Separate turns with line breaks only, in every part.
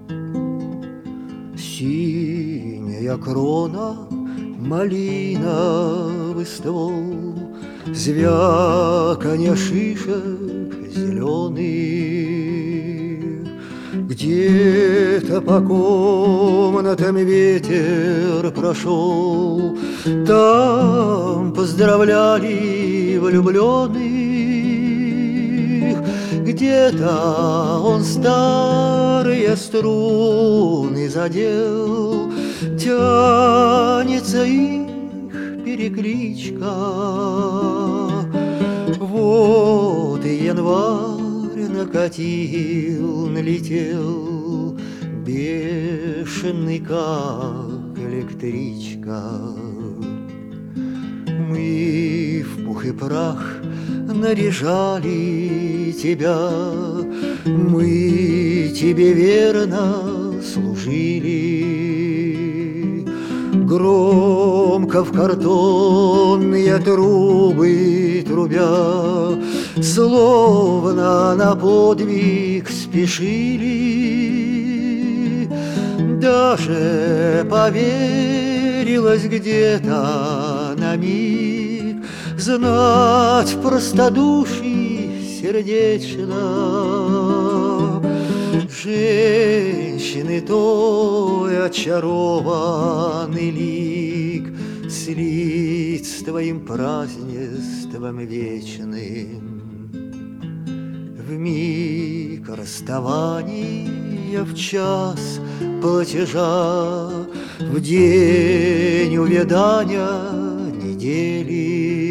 Синяя крона, малиновый ствол, звяканье шишек зеленых. Где-то по комнатам ветер прошел, там поздравляли влюбленных. Где-то он старые струны задел, тянется их перекличка. Вот и январь накатил, налетел, бешеный, как электричка. Мы в пух и прах наряжали тебя, мы тебе верно служили. Громко в картонные трубы трубя, словно на подвиг спешили. Даже поверилось где-то на миг знать в простодушии сердечно женщины той очарованный лик слить с твоим празднеством вечным. В миг расставания, в час платежа, в день увядания недели.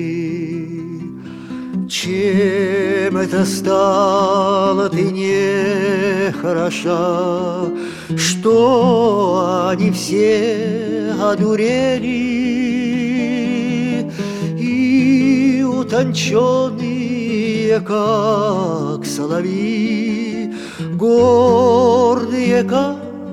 Чем это стало ты не хороша, что они все одурели и утонченные, как соловьи, гордые, как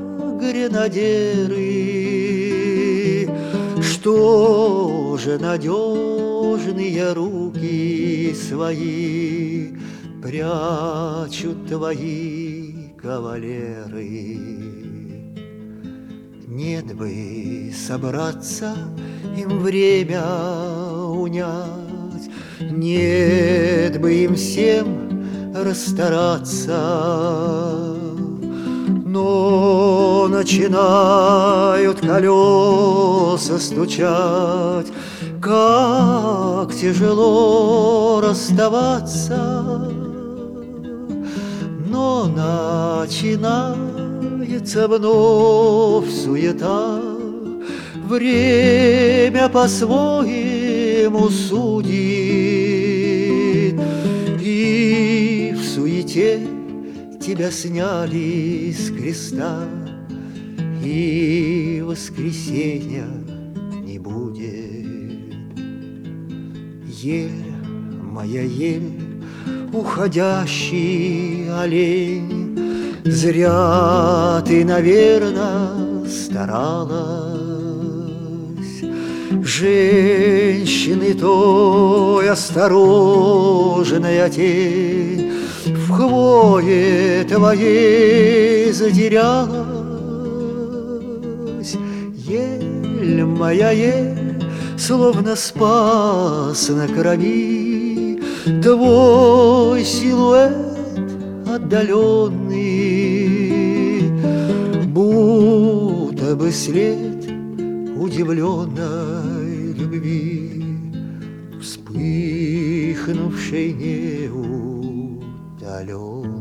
гренадеры. Что же надежные руки свои прячут твои кавалеры? Нет бы собраться им время унять, нет бы им всем расстараться. Но начинают колеса стучать, как тяжело расставаться. Но начинается вновь суета, время по-своему судит, и в суете тебя сняли с креста, и воскресенья не будет. Ель, моя ель, уходящий олень, зря ты, наверно, старалась. Женщины той осторожная тень в хвое твоей затерялась. Ель, моя ель, словно спас на крови твой силуэт отдаленный, будто бы след удивленной любви, вспыхнувшей неудаленно.